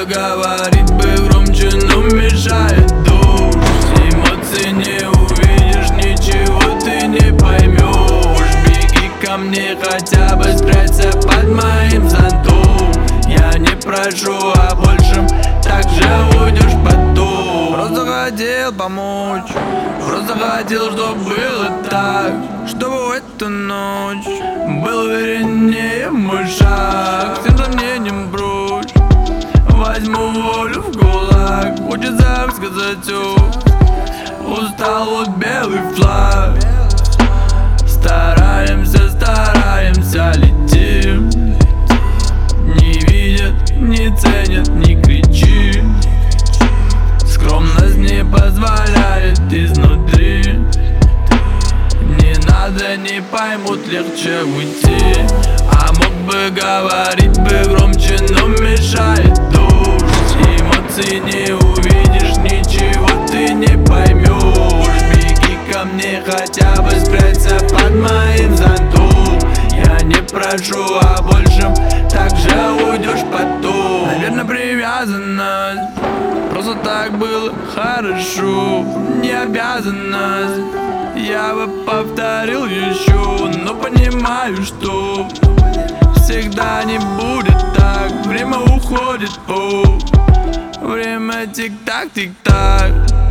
говорить бы громче, но мешает дождь. Эмоций не увидишь, ничего ты не поймешь. Беги ко мне, хотя бы спрячься под моим зонтом. Я не прошу о большем, так же уйдешь потом. Просто хотел помочь, просто хотел, чтобы было так, чтобы в эту ночь был увереннее мой шаг. Всем сомнением прочь, возьму волю в кулак. Хочется сказать все, устал вот белый флаг. Стараемся, стараемся, летим. Не видят, не ценят, не кричи. Скромность не позволяет изнутри. Не надо, не поймут, легче уйти. А мог бы говорить бы громче, но мешает дождь. Эмоций не увидишь, ничего ты не поймешь. Беги ко мне, хотя бы спрячься под моим зонтом. Я не прошу о большем, так же уйдешь потом. Наверное, привязанность, просто так было хорошо. Не обязанность, я бы повторил еще. Но понимаю, что всегда не будет так. Время уходит, время тик-так, тик-так.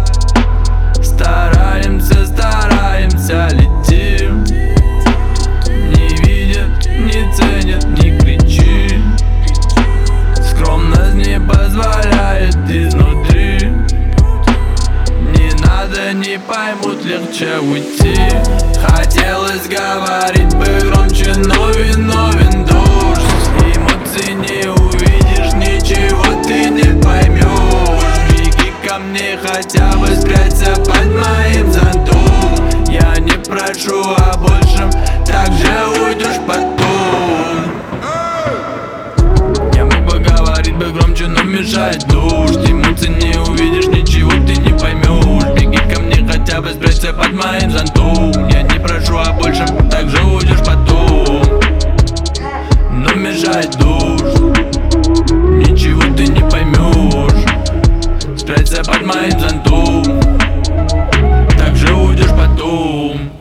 Стараемся, стараемся, летим. Не видят, не ценят, не кричи. Скромность не позволяет изнутри. Не надо, не поймут, легче уйти. Хотелось говорить бы громче, но виновен дождь. Эмоций не увидишь, ничего ты не поймешь. Беги ко мне, хотя бы спрячься под моим зонтом. Я не прошу о большем, так же уйдешь потом. Я мог бы говорить бы громче, но мешает дождь. Эмоций не увидишь, ничего ты не поймешь. Беги ко мне, хотя бы спрячься под моим зонтом. Я не прошу о большем, так же уйдешь потом. Но мешает дождь, ничего ты не поймешь. Спрячься под моим зонтом, так же уйдешь потом.